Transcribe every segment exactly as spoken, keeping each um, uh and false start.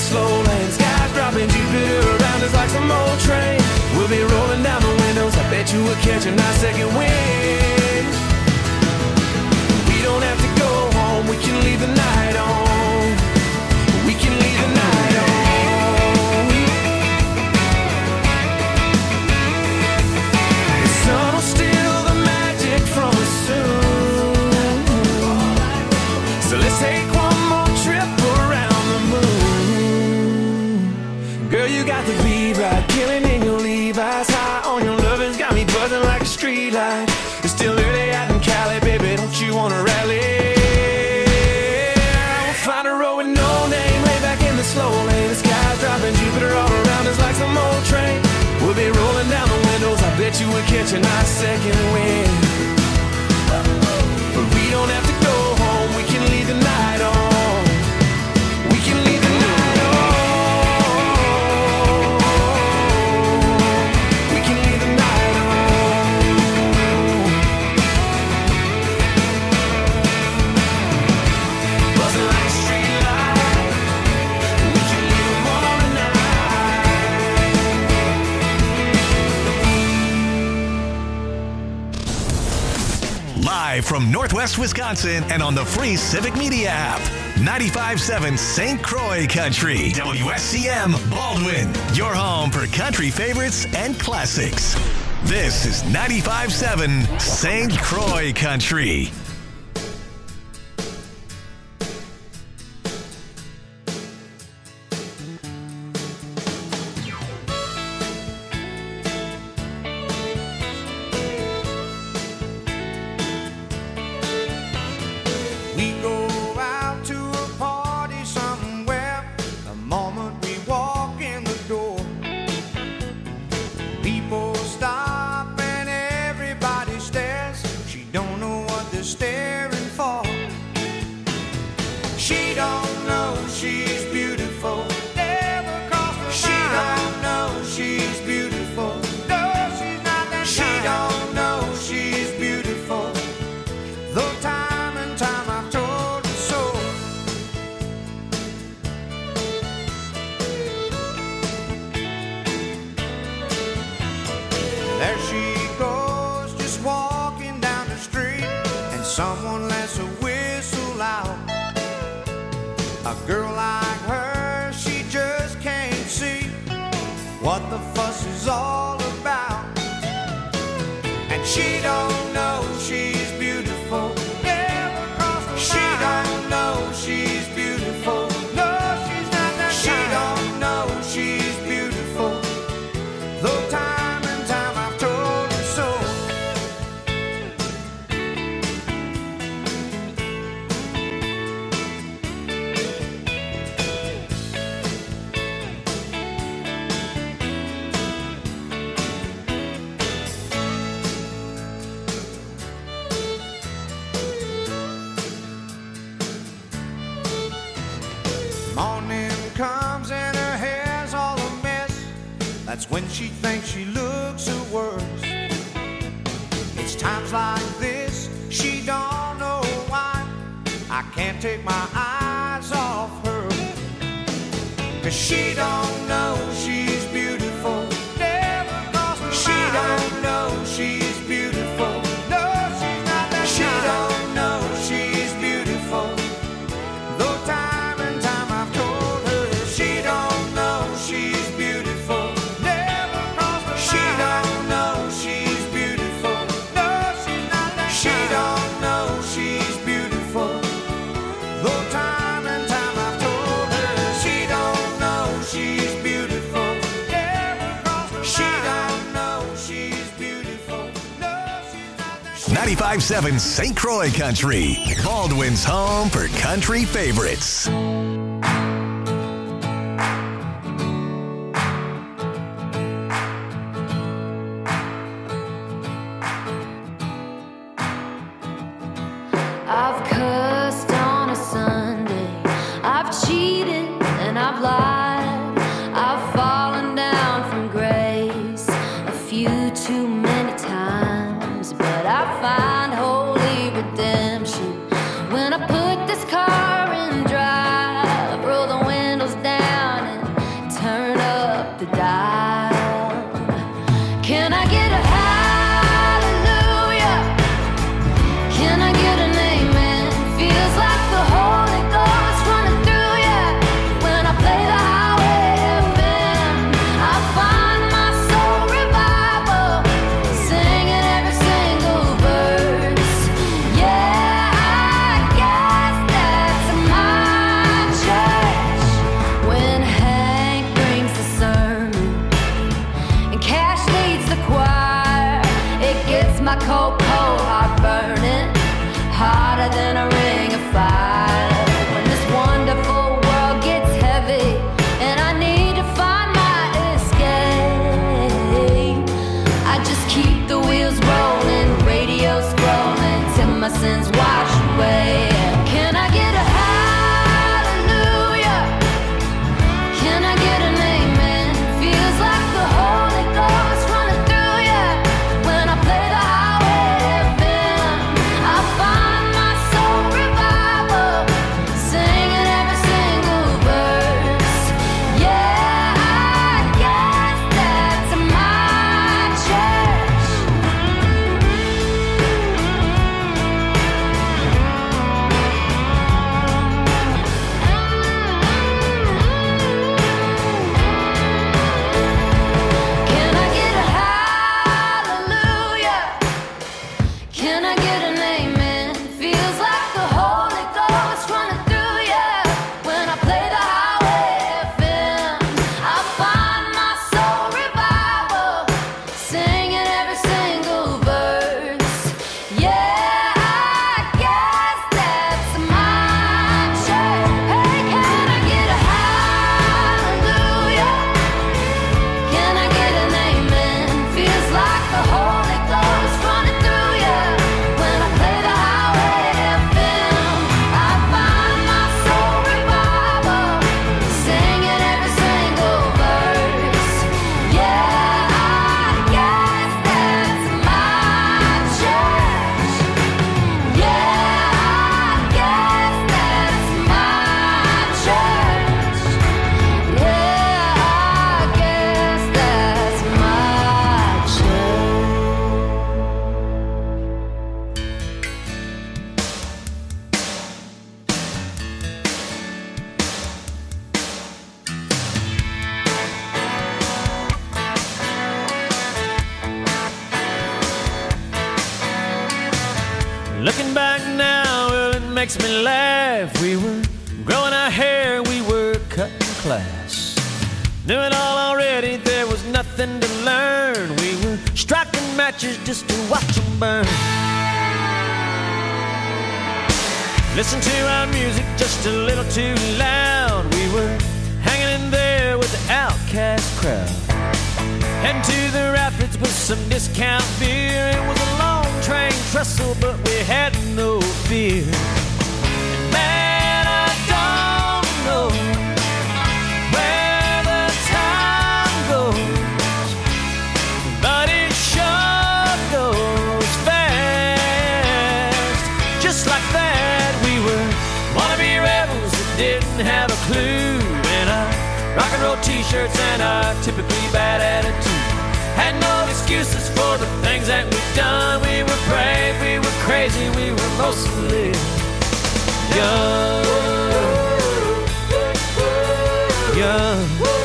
slow lane. Skies dropping, Jupiter around us like some old train. We'll be rolling down the windows, I bet you we'll catch a nice second wind. We don't have to go home, we can leave the night on. We can leave the night on. The sun will steal the magic from us soon. So let's take one more trip around the moon. Girl, you got the beat right, killing in your Levi's. High on your lovin's got me buzzing like a street light. It's still early out in Cali, baby, don't you wanna rally? We'll find a road with no name, lay back in the slow lane. The sky's dropping, Jupiter all around us like some old train. We'll be rolling down the windows, I bet you we'll catch a nice second wind. But we don't have to go home, we can leave the night on. We can leave the night on. We can leave the night on. Buzzing like a street light. We can leave them all tonight. Live from Northwest Wisconsin and on the free Civic Media app. ninety-five point seven Saint Croix Country. W S C M Baldwin. Your home for country favorites and classics. This is ninety-five point seven Saint Croix Country. We go out to a party somewhere the moment we walk in the door. People stop and everybody stares. She don't know what they're staring for. She don't know she's beautiful. Never crossed her mind. She don't know she's beautiful. No, she's not that She kind. Don't know she's beautiful. Though time and time I've told her so. There she goes, just walking down the street, and someone lets a whistle out. A girl like her, she just can't see what the fuss is all about. And she don't know she's beautiful. Never crossed her She mind. Don't know she's beautiful. No, she's not that She kind. Don't know she's beautiful. Though time and time I've told her so. Morning comes and her hair's all a mess. That's when she thinks she looks her worst. It's times like this, she don't know why I can't take my eyes off her. Cause she don't know she's beautiful. Never crossed her She mind. Don't know she's beautiful. No, she's not that She kind. Don't know she's beautiful. Though time and time I've told her she don't know she's beautiful. Never crossed her She mind. Don't know she's beautiful. No, she's not that She kind. Don't know she's beautiful. Though time and time I've told her she don't know she's beautiful. Never crossed her She mind. Don't know she's beautiful. No, she's not that ninety-five point seven Saint Croix Country. Baldwin's home for country favorites. I've cussed on a Sunday. I've cheated and I've lied. I've fallen down from grace a few too many times. But I find holy redemption when I put this car in drive. Roll the windows down makes me laugh. We were growing our hair, we were cutting class. Knew it all already, there was nothing to learn. We were striking matches just to watch them burn. Listen to our music just a little too loud. We were hanging in there with the outcast crowd. Heading to the rapids with some discount beer. It was a long train trestle, but we had no fear. And man, I don't know where the time goes, but it sure goes fast. Just like that, we were wannabe rebels that didn't have a clue. And our rock and roll t-shirts and our typically bad attitude. Had no excuses for the things that we've done. We were brave, we were crazy, we were mostly young. Young.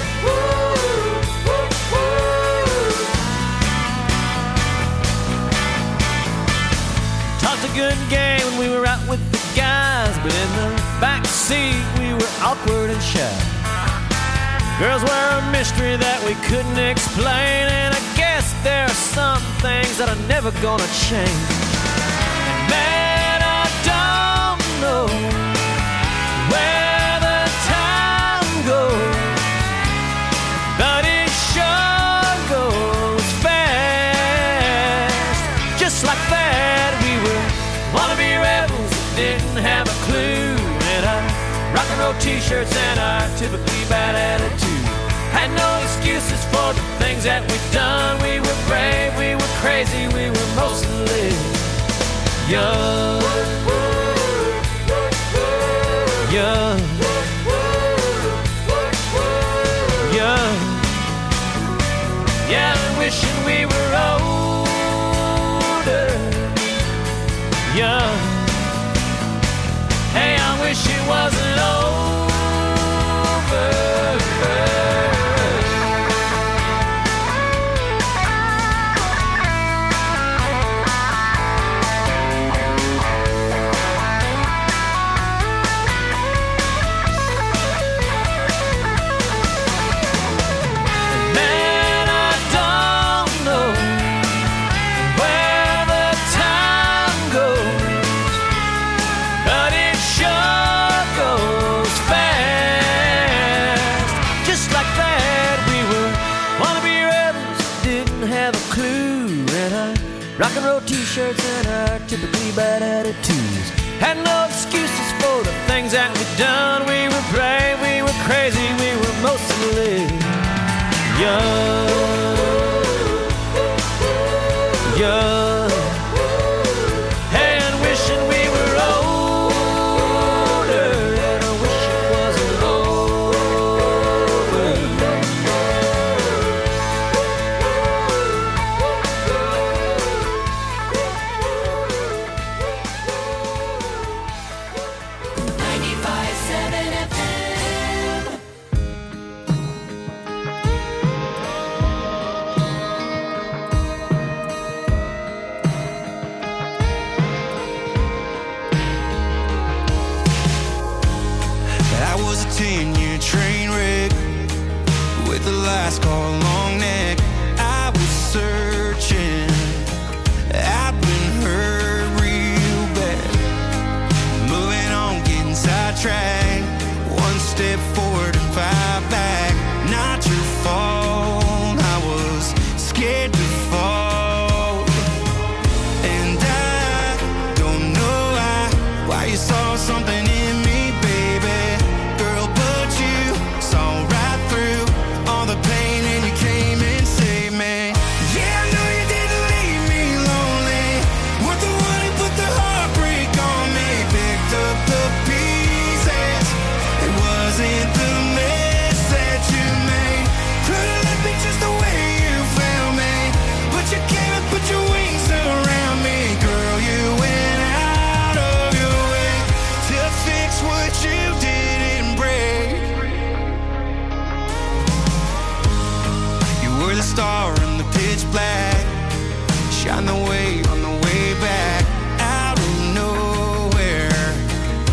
Talked a good game when we were out with the guys, but in the back seat we were awkward and shy. Girls were a mystery that we couldn't explain, and I guess there are some things that are never gonna change. And man, I don't know where the time goes, but it sure goes fast. Just like that, we were wannabe rebels that didn't have a clue. And our rock and roll t-shirts and our typically bad attitude. Had no excuses for the things that we've done. We were brave, we were crazy, we were mostly young. Young. Young. Yeah, wishing we were older. Young. Hey, I wish it wasn't over. Rock and roll t-shirts and our typically bad attitudes. Had no excuses for the things that we've done. We were brave, we were crazy, we were mostly young. Young. Hey, and wishing we were older, and I wish it wasn't over. ten-year train wreck with the last call long neck. I was searching, I've been hurt real bad. Moving on, getting sidetracked. One step forward and five back. Not your fault, I was scared to fall. And I don't know why, why you saw something in me. Star in the pitch black, shine the way on the way back. Out of nowhere,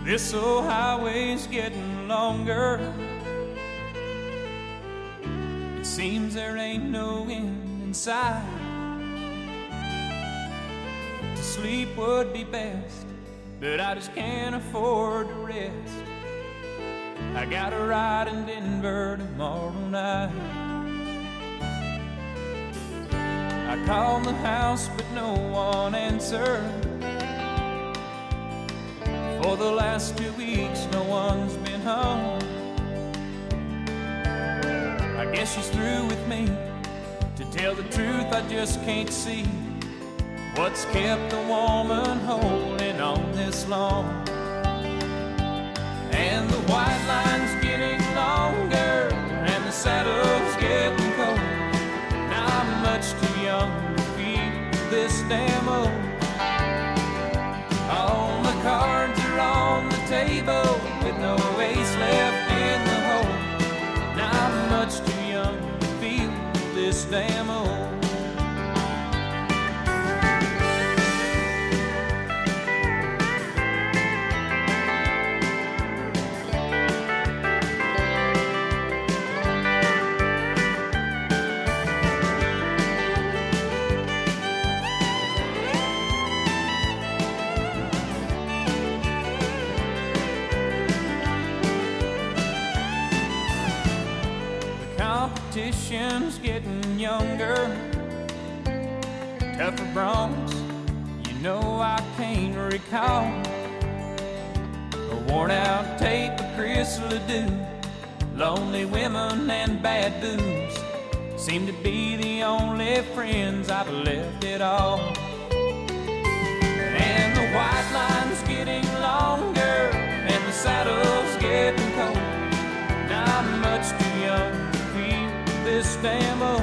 This old highway's getting longer. It seems there ain't no end in sight. To sleep would be best, but I just can't afford to rest. I got a ride in Denver tomorrow night. I called the house, but no one answered. For the last two weeks, no one's been home. I guess she's through with me. To tell the truth, I just can't see what's kept a woman holding on this long. And the white line's getting longer, and the saddle's getting cold. Now I'm much too young to feel this damn old. All the cards are on the table with no ace left in the hole. Now I'm much too young to feel this damn old. Competition's getting younger, tougher broncs, you know I can't recall. A worn out tape of Chris Ledoux, lonely women and bad booze seem to be the only friends I've left at all. And the white line's getting longer, and the saddle's getting cold. Now I'm much too young this damn old.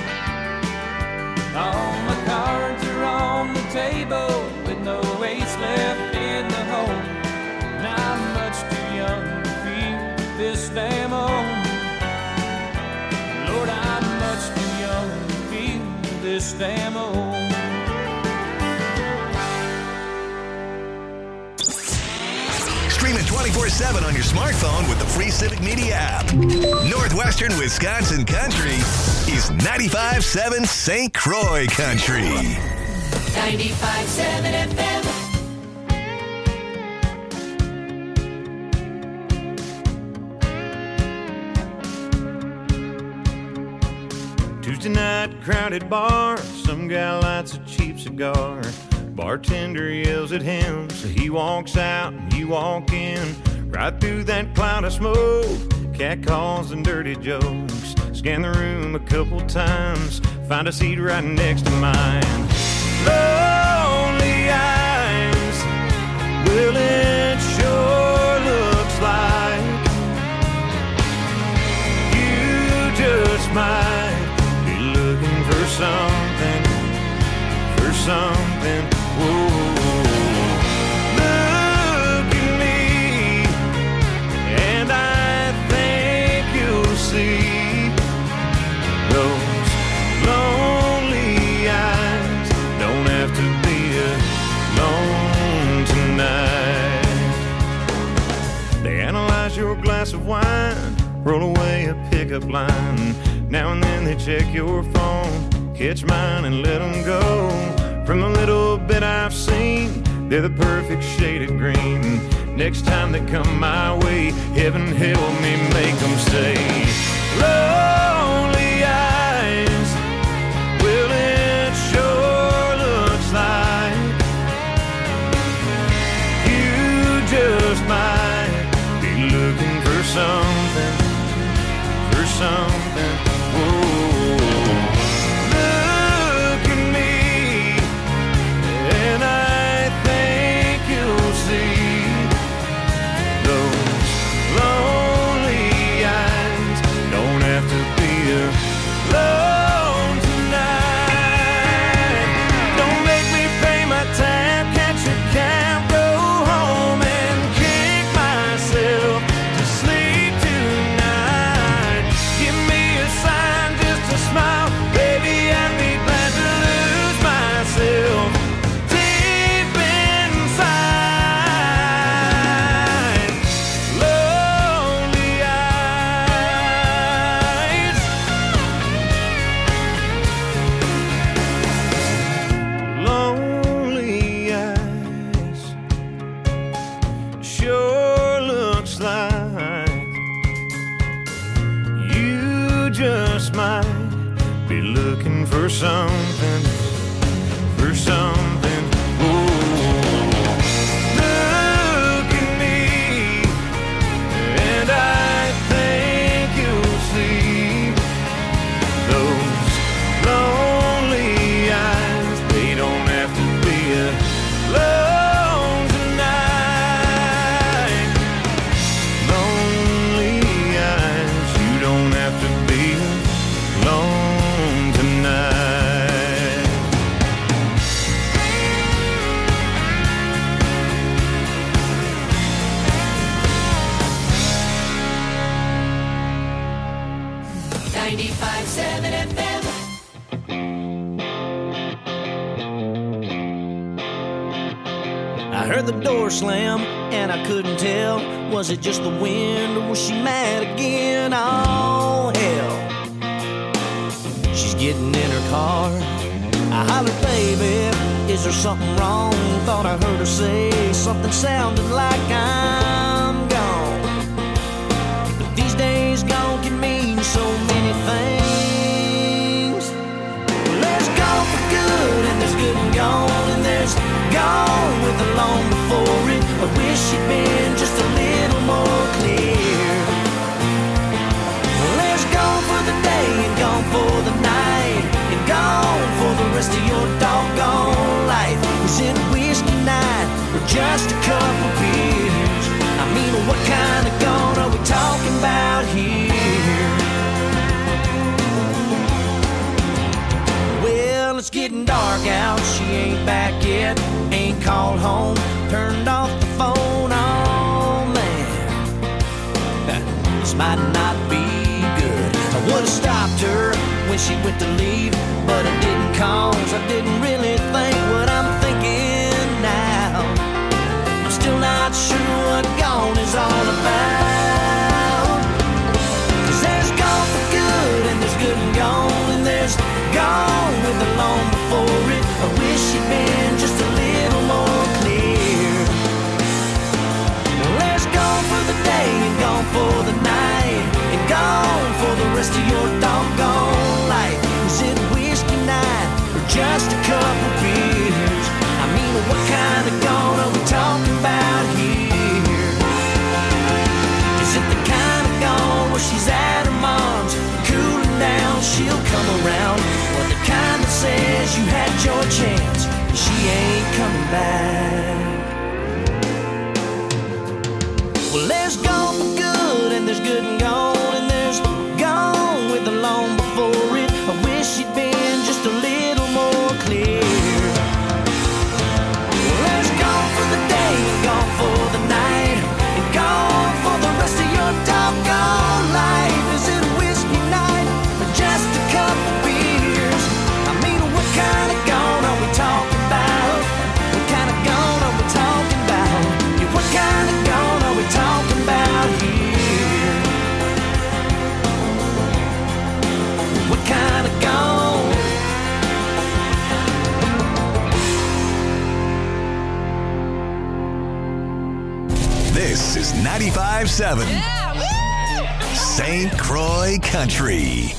All my cards are on the table with no ace left in the hole. Now I'm much too young to feel this damn old. Lord, I'm much too young to feel this damn old. Stream it twenty-four seven on your smartphone with the free Civic Media app. Northwestern Wisconsin Country is ninety-five point seven Saint Croix Country. ninety-five point seven F M. Tuesday night, crowded bar. Some guy lights a cheap cigar. Bartender yells at him, so he walks out and you walk in. Right through that cloud of smoke, cat calls and dirty jokes. Scan the room a couple times, find a seat right next to mine. Lonely eyes, well it sure looks like you just might be looking for something, for something. Whoa, look at me, and I think you'll see those lonely eyes don't have to be alone tonight. They analyze your glass of wine, roll away a pickup line. Now and then they check your phone, catch mine and let them go. From the little bit I've seen, they're the perfect shade of green. Next time they come my way, heaven help me make them say, lonely eyes, well it sure looks like you just might be looking for something, for something. Whoa. Those lonely eyes don't have to be something, for something. Ooh. Look at me, and I think you'll see those lonely eyes. They don't have to be alone tonight. Lonely eyes, you don't have to be alone tonight. ninety-five seven F M. I heard the door slam and I couldn't tell. Was it just the wind or was she mad again? Oh hell, she's getting in her car. I hollered, baby, is there something wrong? Thought I heard her say something sounding like I'm gone. But these days gone can mean so many things. Well, there's gone for good and there's good and gone, and there's gone with the long before it. I wish she'd been just a little more clear. Well, there's gone for the day and gone for the night, and gone for the rest of your doggone life. Is it whiskey night or just a couple beers? I mean, what kind of gone are we talking about here? Well, it's getting dark out, she ain't back yet, ain't called home, turned off the phone. Oh man, this might not be good. I would've stopped her when she went to leave, but I didn't, cause I didn't really think what I'm thinking now. I'm still not sure what gone is all about. Cause there's gone for good and there's good and gone, and there's gone with the long before it. I wish she'd been just a little more clear. Well, there's gone for the day and gone for the night, and gone for the rest of your doggone life. Is it whiskey night or just a couple beers? I mean, what kind of gone are we talking about here? Is it the kind of gone where she's at her mom's, cooling down, she'll come around? Or the kind that says you had your chance and she ain't coming back? Well, there's gone for good and there's good and gone, and there's gone with the long before it. I wish she'd been just a little more clear. Well, there's gone for the day and gone for the night, and gone for the rest of your doggone life. Is it whiskey night or just a couple beers? I mean, what kind of gone are we talking about? What kind of gone are we talking about? Yeah, what kind of gone are we talking about here? What kind of gone? This is ninety-five seven Saint Croix Country.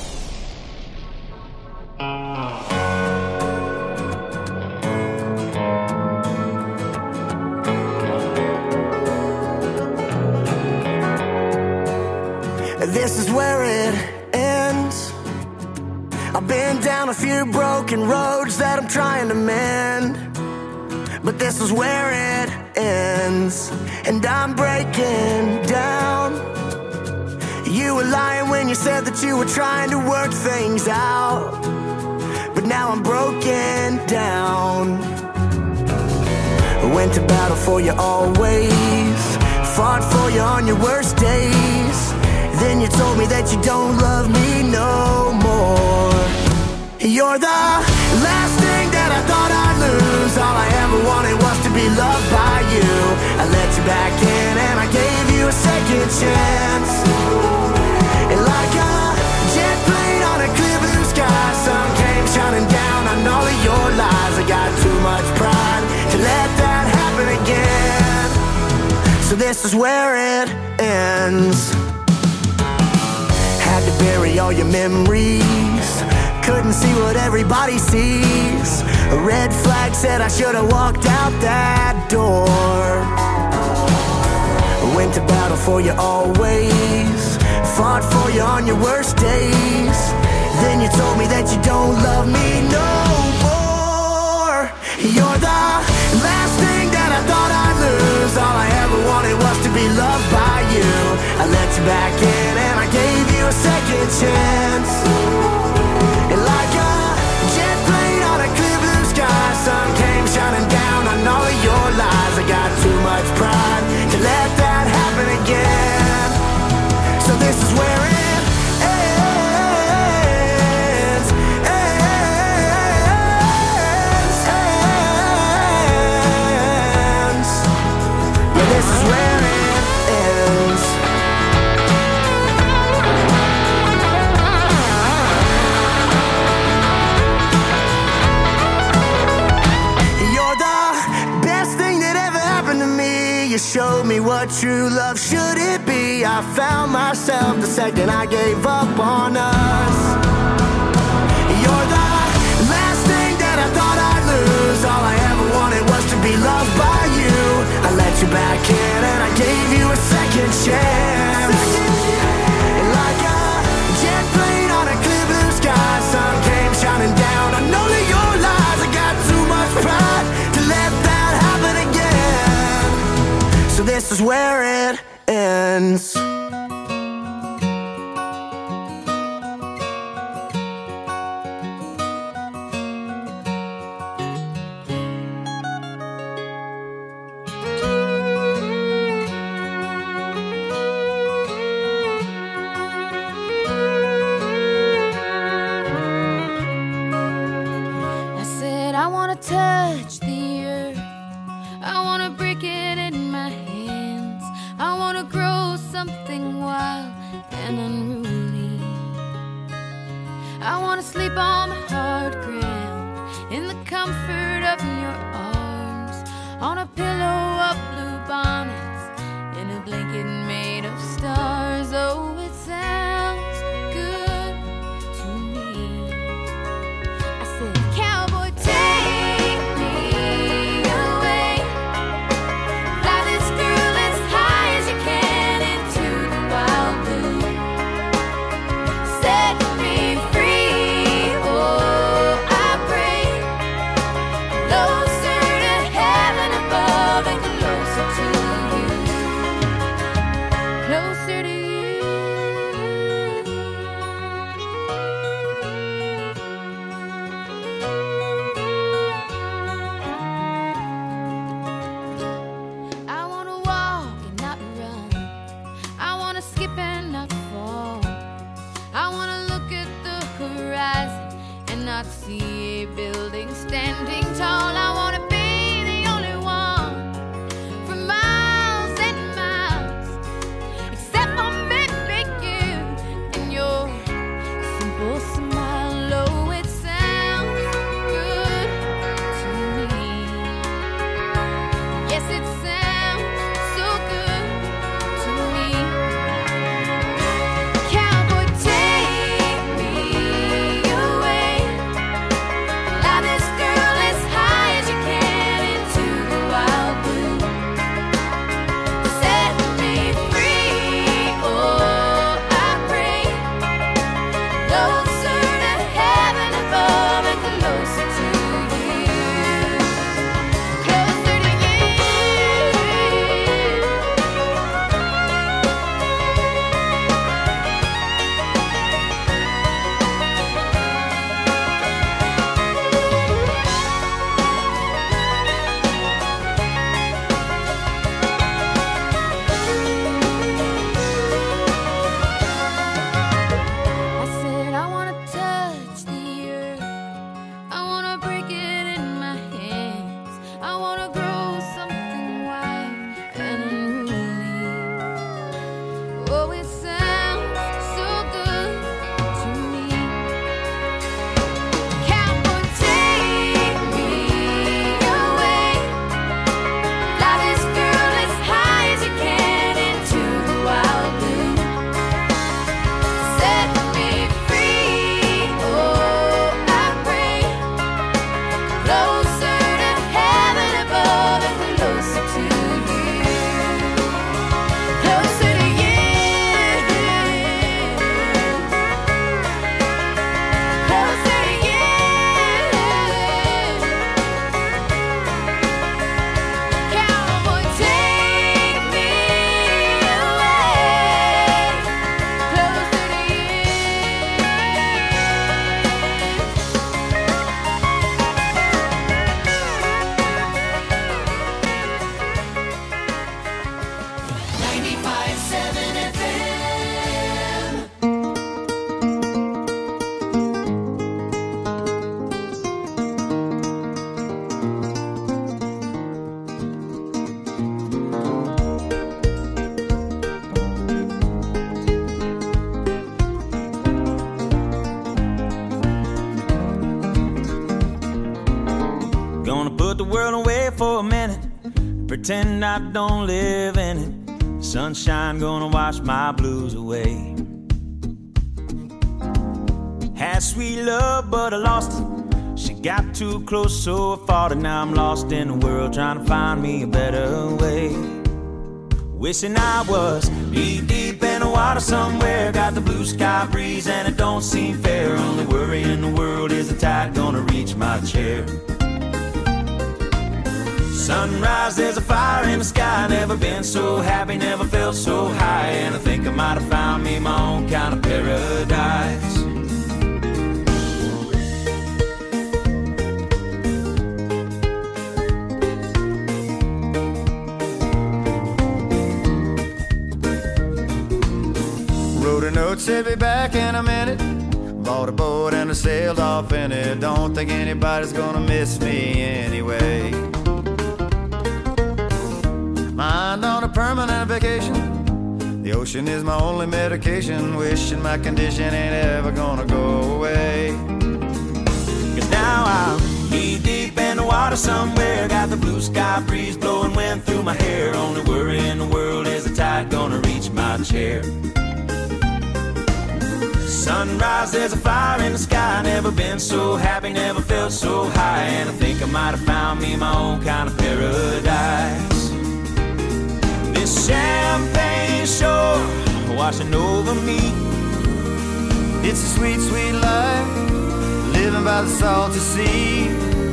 This is where it ends. I've been down a few broken roads that I'm trying to mend, but this is where it ends, and I'm breaking down. You were lying when you said that you were trying to work things out, but now I'm broken down. I went to battle for you always, fought for you on your worst days. Then you told me that you don't love me no more. You're the last thing that I thought I'd lose. All I ever wanted was to be loved by you. I let you back in and I gave you a second chance. And like a jet plane on a clear blue sky, sun came shining down on all of your lies. I got too much pride to let that happen again. So this is where it ends. Had to bury all your memories, couldn't see what everybody sees. A red flag said I should have walked out that door. Went to battle for you always, fought for you on your worst days. Then you told me that you don't love me no more. You're the last thing that I thought I'd lose. All I ever wanted was to be loved by you. I let you back in and I gave you a second chance. And like a jet plane on a clear blue sky, sun came shining down on all of your lies. I got too much pride to let that happen again. So this is where it ends, ends, ends. Yeah, this is where it ends. You're the best thing that ever happened to me. You showed me what true love should it be. I found myself the second I gave up on us. You're the last thing that I thought I'd lose. All I ever wanted was to be loved by you. I let you back in and I gave you a second chance. And like a jet plane on a clear blue sky, sun came shining down on all of your lies. I got too much pride to let that happen again. So this is where it ends. I said I wanna touch the earth, I wanna break it in my hands, I wanna grow something wild and unruly. I wanna sleep on the hard ground in the comfort of your arms, on a pillow of blue bonnets, in a blanket made of stars. Oh, it sounds good to me. I said, cowboy, take me away, fly this girl as high as you can into the wild blue, set me free. Oh, I pray, closer to heaven above and closer to you. Gonna put the world away for a minute, pretend I don't live in it. Sunshine gonna wash my blues away. Had sweet love, but I lost it. She got too close, so I fought it. Now I'm lost in the world, trying to find me a better way. Wishing I was knee deep in the water somewhere. Got the blue sky breeze and it don't seem fair. Only worry in the world is the tide gonna reach my chair. Sunrise, there's a fire in the sky. Never been so happy, never felt so high. And I think I might have found me my own kind of paradise. Wrote a note, said be back in a minute. Bought a boat and I sailed off in it. Don't think anybody's gonna miss me anyway. Mind on a permanent vacation. The ocean is my only medication. Wishing my condition ain't ever gonna go away. Cause now I'm knee deep in the water somewhere. Got the blue sky breeze blowing wind through my hair. Only worry in the world is the tide gonna reach my chair. Sunrise, there's a fire in the sky. Never been so happy, never felt so high. And I think I might have found me my own kind of paradise. This champagne shore washing over me. It's a sweet, sweet life, living by the salty sea.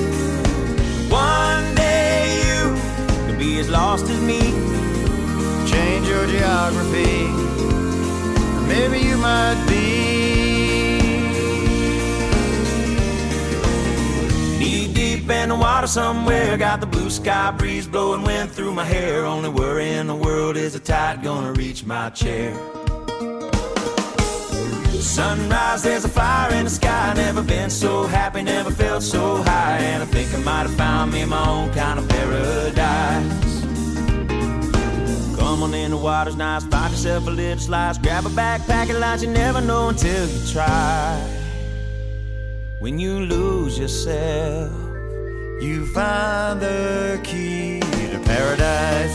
One day you could be as lost as me. Change your geography, maybe you might be. Knee deep in the water somewhere. Got the blue sky breeze blowing wind through my hair. Only worry in the world is the tide gonna reach my chair. Sunrise, there's a fire in the sky. Never been so happy, never felt so high. And I think I might have found me my own kind of paradise. Come on in, the water's nice. Find yourself a little slice. Grab a backpack and lunch. You never know until you try. When you lose yourself, you find the key to paradise.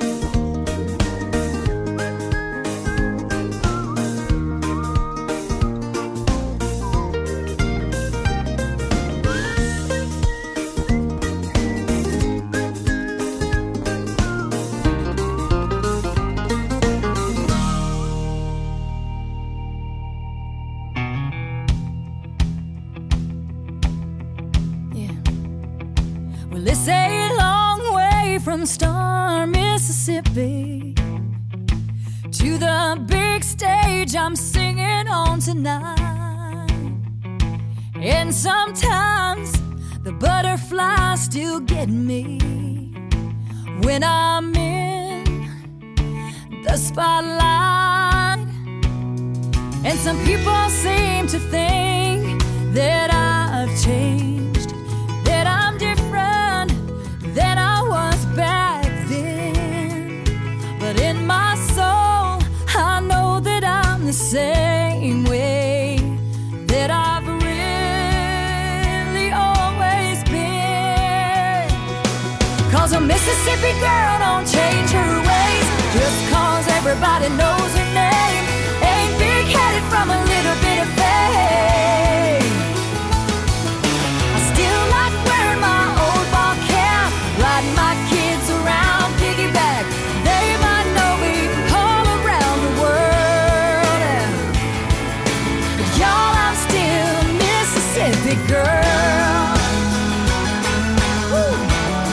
It's a long way from Star, Mississippi to the big stage I'm singing on tonight. And sometimes the butterflies still get me when I'm in the spotlight. And some people seem to think that I've changed, that I'm different than I was back then. But in my soul, I know that I'm the same way that I've really always been. Cause a Mississippi girl don't change her ways just cause everybody knows her name. Ain't big-headed from a little bit of fame. I still like wearing my old ball cap, riding my kids around piggyback. They might know me all around the world, but y'all, I'm still a Mississippi girl. Woo.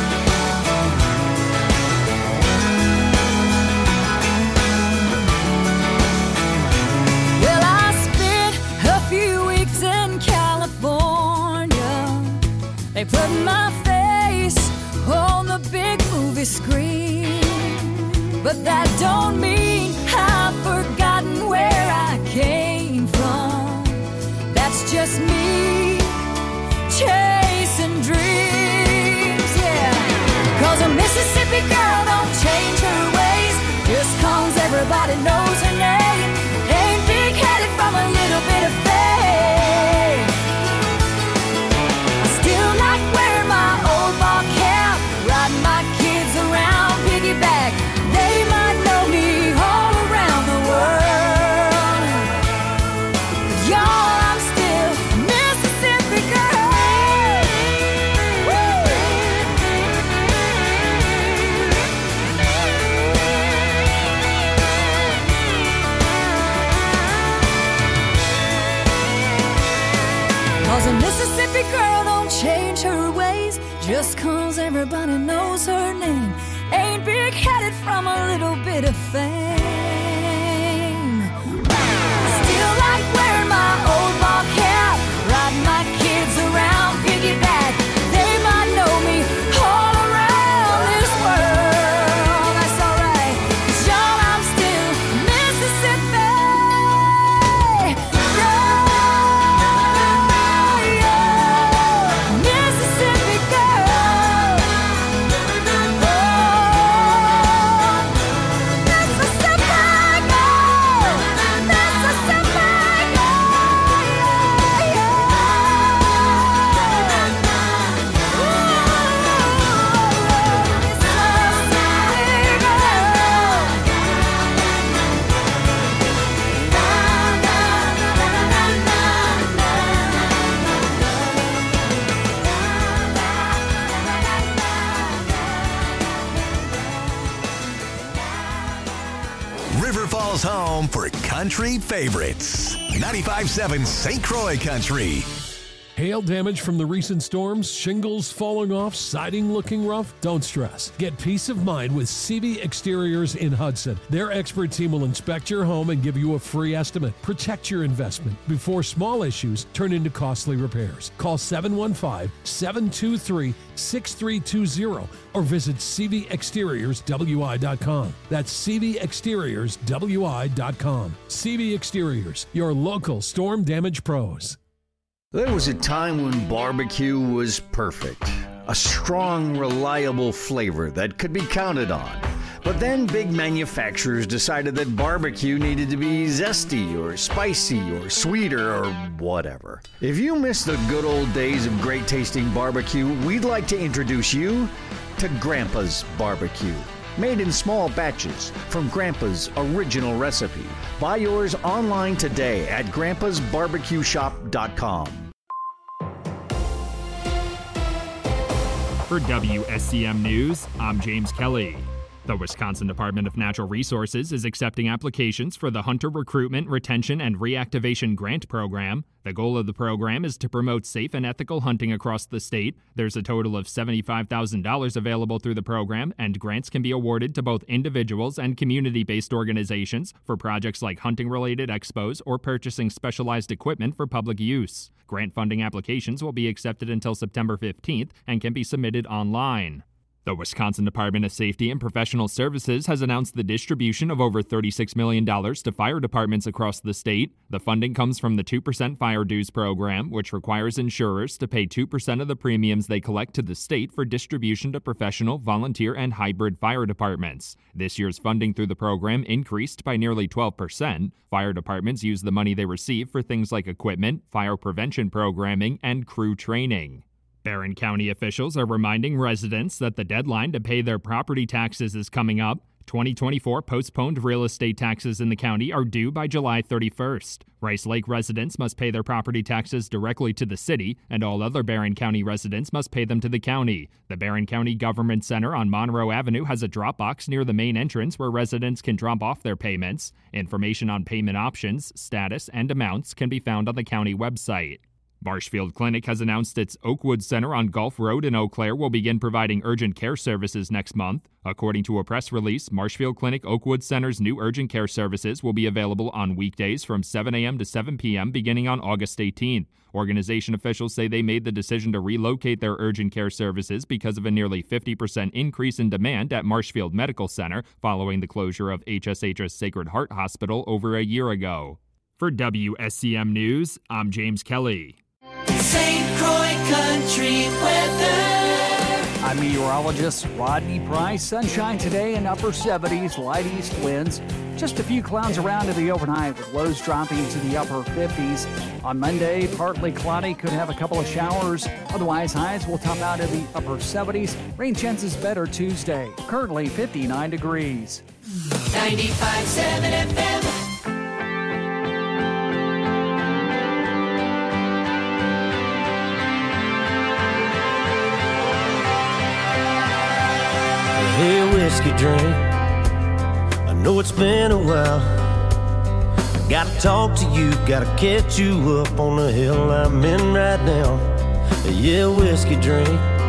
Well, I spent a few weeks in California. They put my face on the big movie screen, but that don't mean I've forgotten where I came from. That's just me chasing dreams, yeah. Cause a Mississippi girl don't change her ways just cause everybody knows her name. Ain't big-headed from a little bit of fame. I still like wearing my old ways just 'cause everybody knows her name. Ain't big-headed from a little bit of fame. Still like wearing my old ball cap, riding my kids around piggyback. They might know me all around this world. That's alright, 'cause y'all, I'm still Mississippi. River Falls home for country favorites. ninety-five point seven Saint Croix Country. Hail damage from the recent storms, shingles falling off, siding looking rough? Don't stress. Get peace of mind with C V Exteriors in Hudson. Their expert team will inspect your home and give you a free estimate. Protect your investment before small issues turn into costly repairs. Call seven one five, seven two three, six three two zero or visit c v exteriors w i dot com. That's c v exteriors w i dot com. C V Exteriors, your local storm damage pros. There was a time when barbecue was perfect. A strong, reliable flavor that could be counted on. But then big manufacturers decided that barbecue needed to be zesty or spicy or sweeter or whatever. If you miss the good old days of great tasting barbecue, we'd like to introduce you to Grandpa's Barbecue. Made in small batches from Grandpa's original recipe. Buy yours online today at grandpas barbecue shop dot com. For W S C M News, I'm James Kelly. The Wisconsin Department of Natural Resources is accepting applications for the Hunter Recruitment, Retention, and Reactivation Grant Program. The goal of the program is to promote safe and ethical hunting across the state. There's a total of seventy-five thousand dollars available through the program, and grants can be awarded to both individuals and community-based organizations for projects like hunting-related expos or purchasing specialized equipment for public use. Grant funding applications will be accepted until September fifteenth and can be submitted online. The Wisconsin Department of Safety and Professional Services has announced the distribution of over thirty-six million dollars to fire departments across the state. The funding comes from the two percent Fire Dues program, which requires insurers to pay two percent of the premiums they collect to the state for distribution to professional, volunteer, and hybrid fire departments. This year's funding through the program increased by nearly twelve percent. Fire departments use the money they receive for things like equipment, fire prevention programming, and crew training. Barron County officials are reminding residents that the deadline to pay their property taxes is coming up. twenty twenty-four postponed real estate taxes in the county are due by July thirty-first. Rice Lake residents must pay their property taxes directly to the city, and all other Barron County residents must pay them to the county. The Barron County Government Center on Monroe Avenue has a drop box near the main entrance where residents can drop off their payments. Information on payment options, status, and amounts can be found on the county website. Marshfield Clinic has announced its Oakwood Center on Gulf Road in Eau Claire will begin providing urgent care services next month. According to a press release, Marshfield Clinic Oakwood Center's new urgent care services will be available on weekdays from seven a.m. to seven p.m. beginning on August eighteenth. Organization officials say they made the decision to relocate their urgent care services because of a nearly fifty percent increase in demand at Marshfield Medical Center following the closure of H S H's Sacred Heart Hospital over a year ago. For W S C M News, I'm James Kelly. Saint Croix Country weather. I'm meteorologist Rodney Price. Sunshine today in upper seventies, light east winds. Just a few clouds around in the overnight with lows dropping to the upper fifties. On Monday, partly cloudy, could have a couple of showers. Otherwise, highs will top out in the upper seventies. Rain chances better Tuesday. Currently fifty-nine degrees. ninety-five point seven F M. Hey, whiskey drink, I know it's been a while. I gotta talk to you, gotta catch you up on the hill I'm in right now. Yeah, whiskey drink,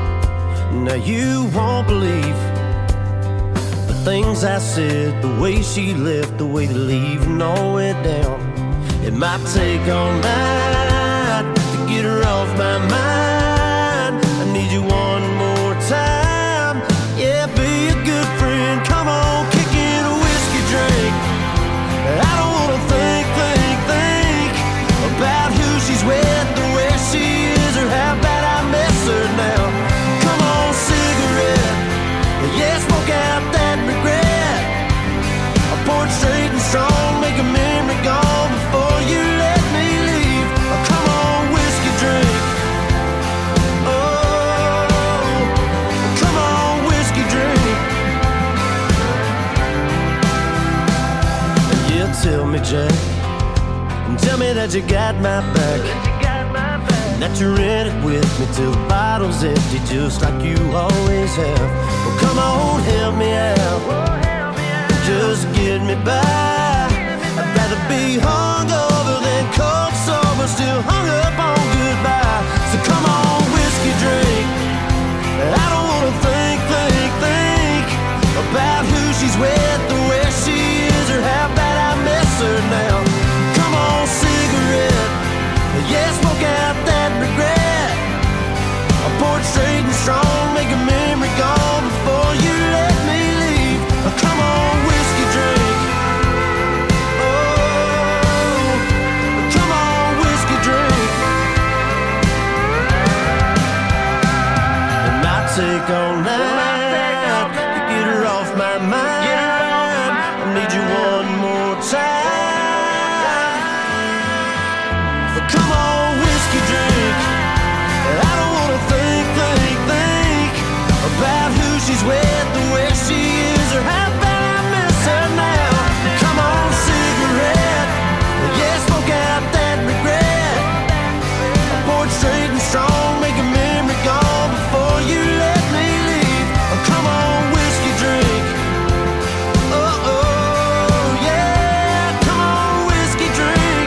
Now you won't believe the things I said, the way she left, the way the leaving all went down. It might take all night to get her off my mind. I need you one more time. Yeah, be a good friend. Come on, kick in a whiskey drink. I don't wanna think, think, think about who she's with or where she is or how bad I miss her now. Come on, cigarette. Yeah, smoke out that regret. I pour it straight and strong, make a memory gone before you let me leave. Oh, come on, whiskey drink. Oh, come on, whiskey drink. Yeah, tell me, Jack, and tell me that you got my back, that you're in it with me till the bottle's empty, just like you always have. Well, come on, help me out, just get me by. I'd rather be hungover than cold sober, still hung up on goodbye. So come on, whiskey drink. I don't wanna think, think, think about who she's with or where she is or how bad I miss her now. Come on, cigarette. Yeah, smoke out that regret. I pour it straight and strong, make a memory gone before you let me leave. Oh, come on, whiskey drink. Oh, come on, whiskey drink. It might take all night to get her off my mind. I need you one more time. Come on, whiskey drink. I don't wanna think, think, think about who she's with or where she is or how bad I miss her now. Come on, cigarette. Yeah, smoke out that regret. I pour it straight and strong, make a memory gone before you let me leave. Oh, come on, whiskey drink. Oh, oh, yeah. Come on, whiskey drink.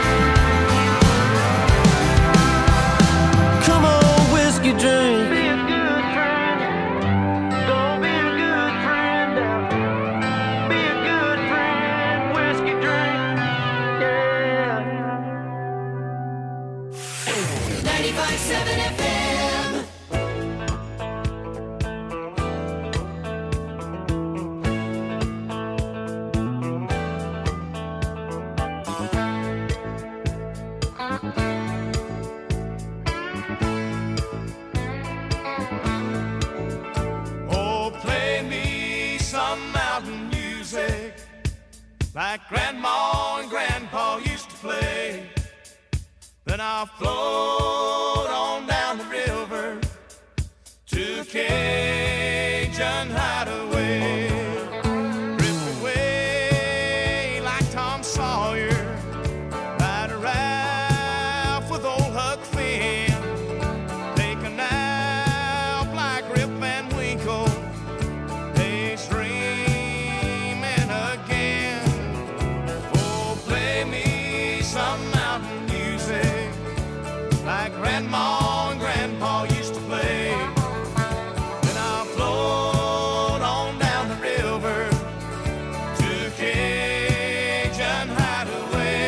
Come on, whiskey drink. Be a good friend. Don't be a good friend now. Be a good friend. Whiskey drink. Yeah. ninety-five point seven F M. Oh, play me some mountain music like Grandma and Grandpa used to play. Then I'll float on down the river to Cajun Hideaway. Drift away like Tom Sawyer, ride a raft with old Huck Finn. Take a nap like Rip Van Winkle, daydreaming again. Oh, play me some mountain music like Grandma and Grandpa used to play. Then I'll float on down the river to Cajun Hideaway.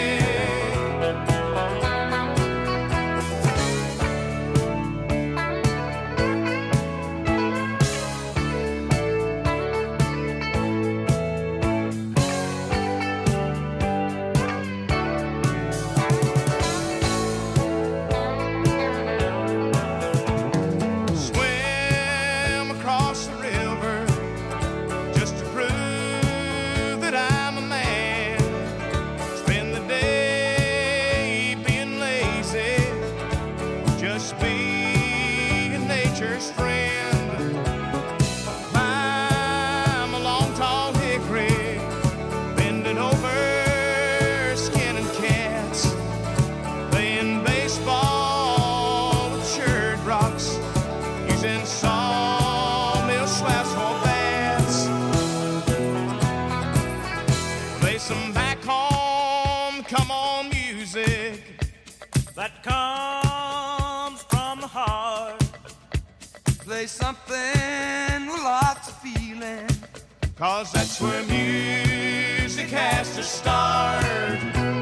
Swim across the river just to prove that I'm a man. Spend the day being lazy, just being nature's friend. Climb a long tall hickory, bending over, skinning cats, playing baseball with shirred rocks, using sawmill slabs for bats. Play some back home, come on music that comes from the heart. Play play something with lots of feeling, 'cause that's where music has to start.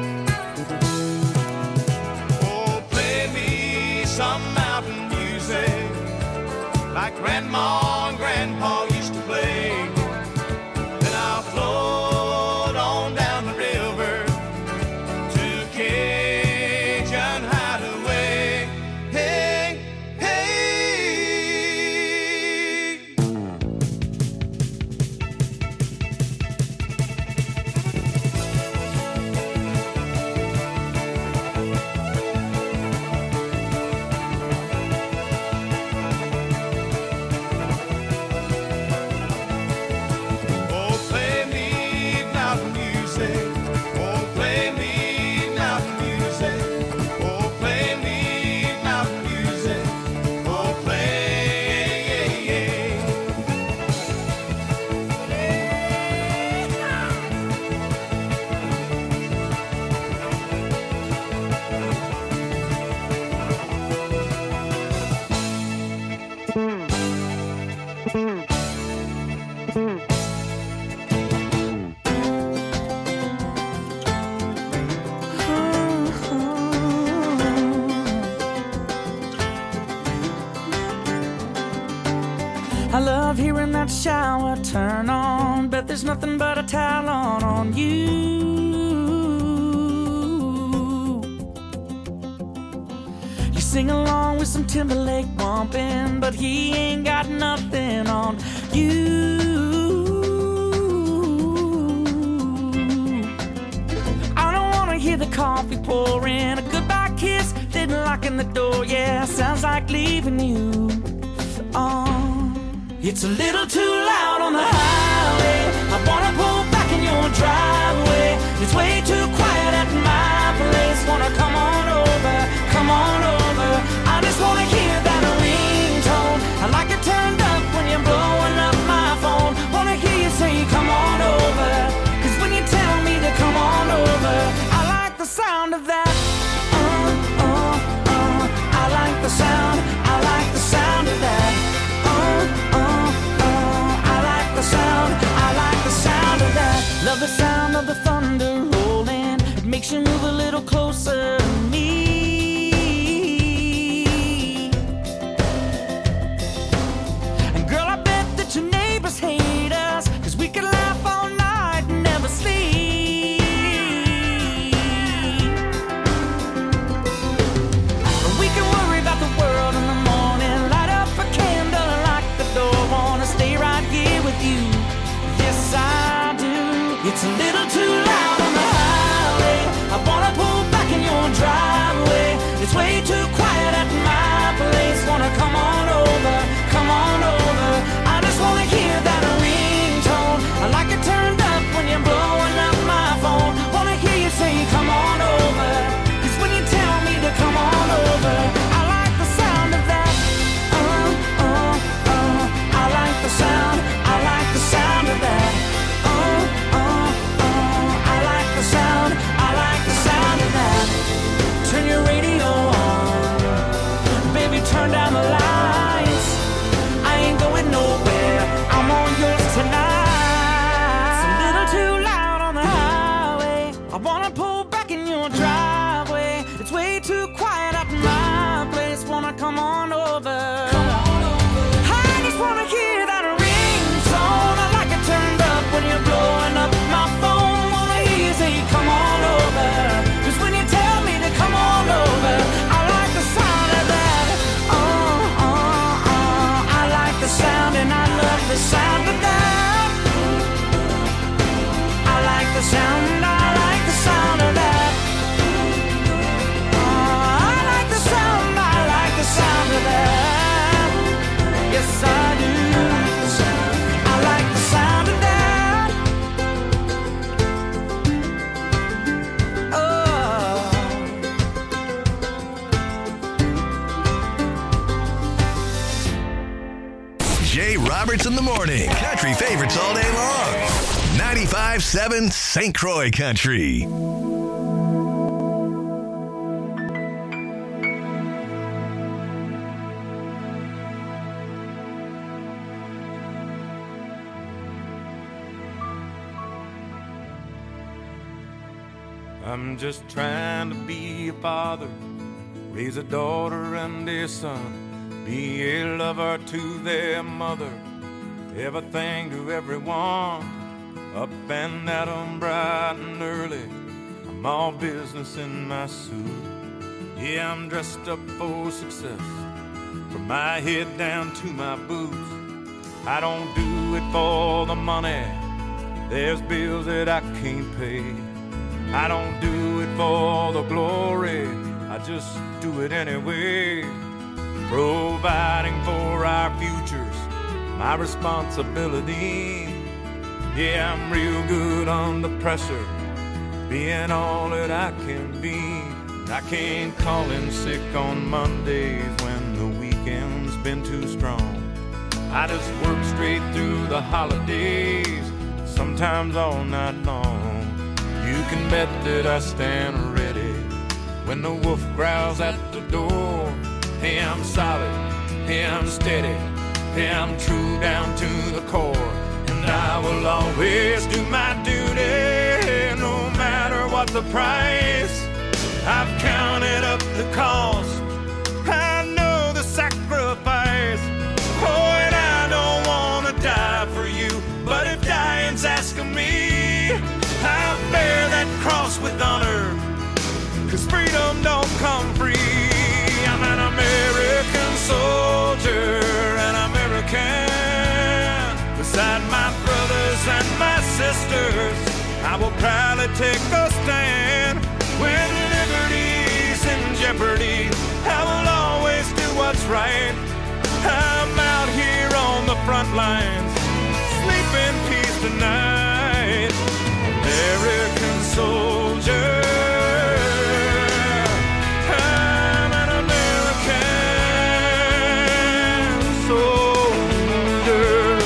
Oh, play me some mountain music like Grandma and Grandpa used to play. Then I'll float on down the river to Cajun Hideaway. Hey, hey. Oh, play me mountain music. Oh, play me mountain music. Oh, play me mountain music. Oh, play. I love hearing that shower turn on, but there's nothing but a towel on on you. You sing along with some Timberlake bumping, but he ain't got nothing on you. I don't wanna hear the coffee pouring, a goodbye kiss, then locking the door. Yeah, sounds like leaving you. Oh. It's a little too loud on the highway. I wanna pull back in your driveway. It's way too quiet at my place. Wanna come on over, come on over. I just wanna hear that ringtone. I like it turned up when you're blowing up my phone. Wanna hear you say come on over, 'cause when you tell me to come on over, I like the sound of that. Uh, uh, uh. I like the sound, I like the sound of that. Love the sound of the thunder rolling. It makes you move a little closer to me. And girl, I bet that your neighbors hate us, 'cause we could laugh all night and never sleep. We can worry about the world in the morning, light up a candle and lock the door. Wanna stay right here with you. Yes, I It's a little too loud on the highway. I wanna pull back in your driveway. It's way too quiet at my place. Wanna come on over, come on over. I just wanna hear that ringtone. I like it turned up when you're blowing up my phone. Wanna hear you say come on over, 'cause when you tell me to come on over, I like the sound of that. Uh, uh, uh. I like the sound, I like the sound of that. Turn your radio on, baby, turn down the lights. I ain't going nowhere, I'm all yours tonight. It's a little too loud on the highway. I wanna pull back in your driveway. It's way too quiet at my place. Wanna come on over. Come on over. I just wanna hear that ringtone. I like it turned up when you're blowing up my phone. Wanna hear you say come on over, 'cause when you tell me to come on over, I like the sound of that. Oh, oh, oh. I like the sound and I love the sound of that. I like the sound, I like the sound of that. Oh, I like the sound, I like the sound of that. Yes, I do. I like the sound of that. Jay Roberts in the morning. Country favorites all day long. ninety-five seven Saint Croix Country. I'm just trying to be a father, raise a daughter and a son, be a lover to their mother, everything to everyone, up and at 'em bright and early. I'm all business in my suit. Yeah, I'm dressed up for success, from my head down to my boots. I don't do it for the money, there's bills that I can't pay. I don't do it for the glory, I just do it anyway. Providing for our futures, my responsibility. Yeah, I'm real good under pressure, being all that I can be. I can't call in sick on Mondays when the weekend's been too strong. I just work straight through the holidays, sometimes all night long. You can bet that I stand ready when the wolf growls at the door. Hey, I'm solid, hey, I'm steady, hey, I'm true down to the core. And I will always do my duty, no matter what the price. I've counted up the cost, I know the sacrifice. Oh, and I don't want to die for you, but if dying's asking me, I'll bear that cross with honor, 'cause freedom don't come free. I'm an American soldier, an American. Beside my brothers and my sisters, I will proudly take a stand. When liberty's in jeopardy, I will always do what's right. I'm out here on the front lines, sleep in peace tonight. American soldier, I'm an American soldier.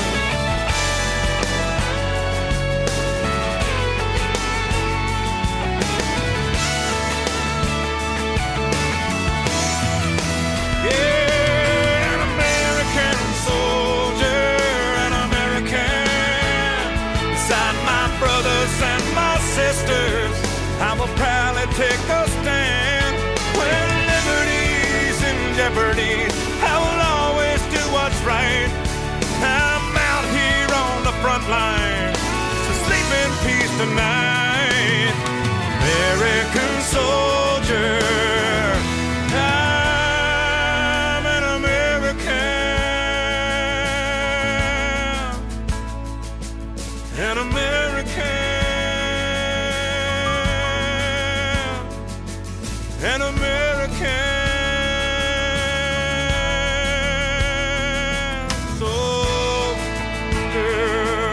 Yeah, an American soldier, an American. Beside my brothers and my sisters, I will proudly take a stand. When liberty's in jeopardy, I will always do what's right. I'm out here on the front line, so sleep in peace tonight. American soldier, I'm an American, an American. An American soldier.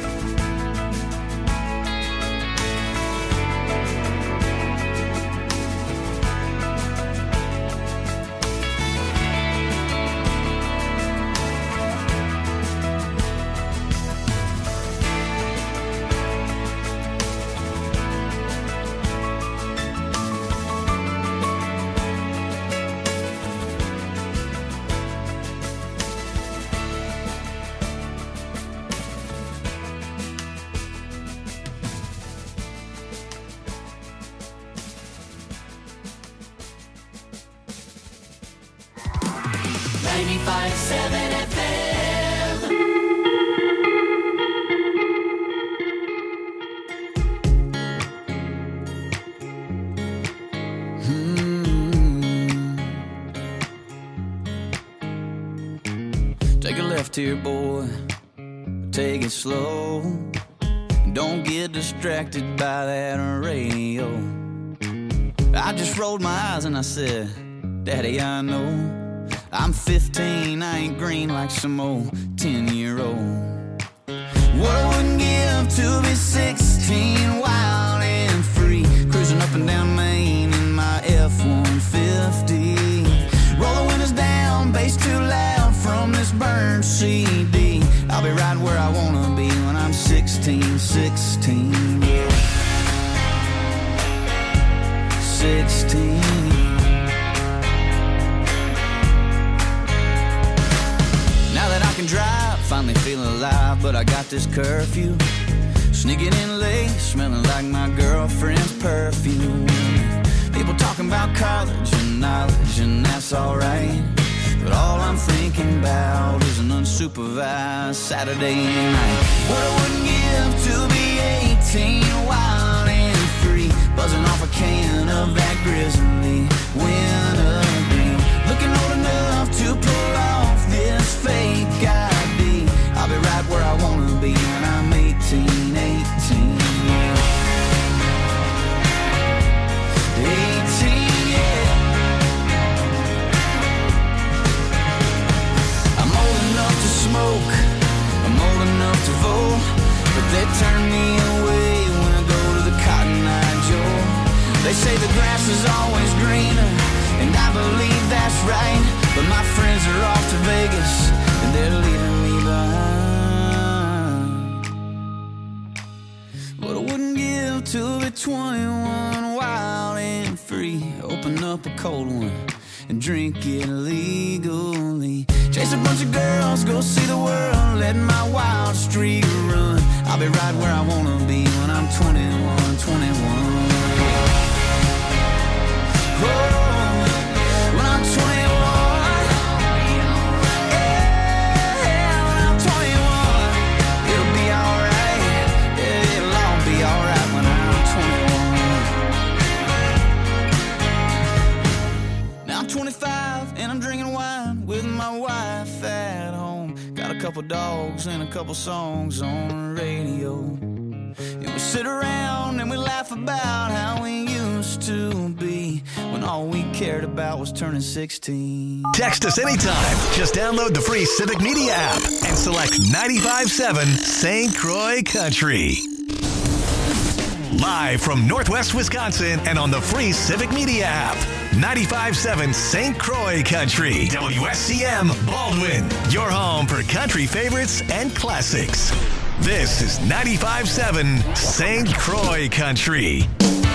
ninety-five seven F M. Take a left here, boy. Take it slow. Don't get distracted by that radio. I just rolled my eyes and I said, Daddy, I know I'm fifteen, I ain't green like some old ten-year-old. What I wouldn't give to be sixteen, wild and free, cruising up and down Main in my F one fifty. Roll the windows down, bass too loud from this burned C D. I'll be right where I wanna be when I'm sixteen, sixteen. sixteen. Now that I can drive, finally feeling alive, but I got this curfew. Sneaking in late, smelling like my girlfriend's perfume. People talking about college and knowledge, and that's alright. But all I'm thinking about is an unsupervised Saturday night. What I wouldn't give to be eighteen, wild and free, buzzing off a can of that grizzly wintergreen. Looking old enough to pull off this fake I D. I'll be right where I wanna be when I'm eighteen, eighteen. eighteen, yeah. I'm old enough to smoke, I'm old enough to vote, but they turn me away when I go to the Cotton Eye Joe. They say the grass is always greener, and I believe that's right, but my friends are off to Vegas, and they're leaving me behind. What I wouldn't give to be twenty-one, wild and free, open up a cold one and drink it legally. Chase a bunch of girls, go see the world, let my wild streak run. I'll be right where I wanna be when I'm twenty-one, twenty-one. Oh, when I'm twenty-one, yeah, when I'm twenty-one, it'll be alright, yeah, it'll all be alright when I'm twenty-one. Now I'm twenty-five and I'm drinking wine with my wife at home. Got a couple dogs and a couple songs on the radio. And we sit around and we laugh about how we used to be, when all we cared about was turning sixteen. Text us anytime. Just download the free Civic Media app and select ninety-five point seven Saint Croix Country. Live from Northwest Wisconsin and on the free Civic Media app. ninety-five point seven Saint Croix Country. W S C M Baldwin. Your home for country favorites and classics. This is ninety-five point seven Saint Croix Country.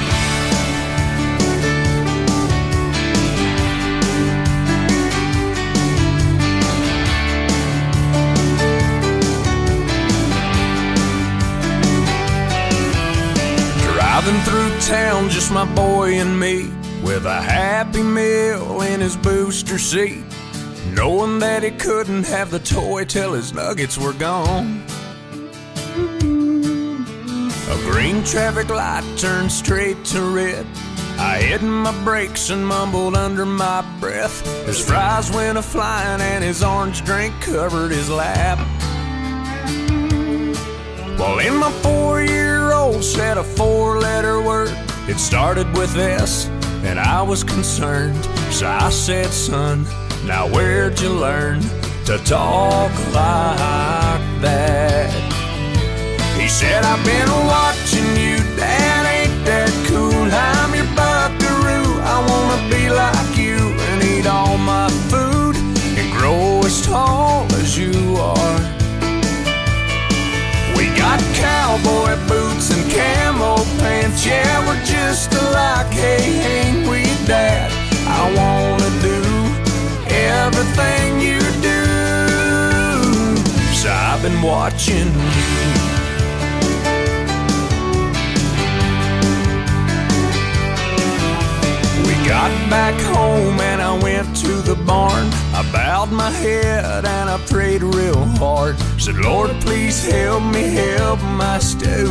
Driving through town, just my boy and me, with a Happy Meal in his booster seat, knowing that he couldn't have the toy till his nuggets were gone. A green traffic light turned straight to red. I hit my brakes and mumbled under my breath. His fries went a-flying and his orange drink covered his lap. Well, in my four-year-old said a four-letter word. It started with S, and I was concerned. So I said, son, now where'd you learn to talk like that? He said, I've been watching you, Dad, ain't that cool? I'm your buckaroo, I wanna be like you and eat all my food and grow as tall as you are. We got cowboy boots and camo pants, yeah, we're just alike, hey, ain't we, Dad? I wanna do everything you do, so I've been watching you. Got back home and I went to the barn. I bowed my head and I prayed real hard. Said, Lord, please help me help my stew.